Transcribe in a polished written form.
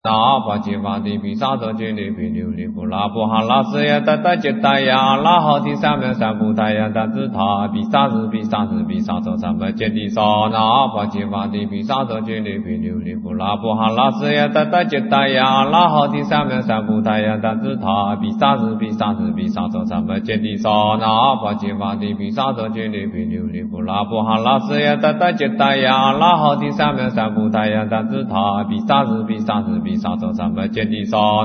那巴吉瓦提比萨多吉利比琉璃布拉布哈拉斯耶达达吉达呀拉哈提三藐三菩提呀达兹塔比萨日比萨日比萨多三藐揭谛萨那巴吉瓦提比萨多吉利比琉璃布拉布哈拉斯耶达达吉达呀拉哈提三藐三菩提呀达兹塔比萨日比萨日比萨多三藐揭谛萨那巴吉瓦提比萨多吉利比琉璃布拉布哈拉斯耶达达吉达呀拉哈提三藐三菩提呀达兹塔比萨日比萨日比萨多三藐揭谛萨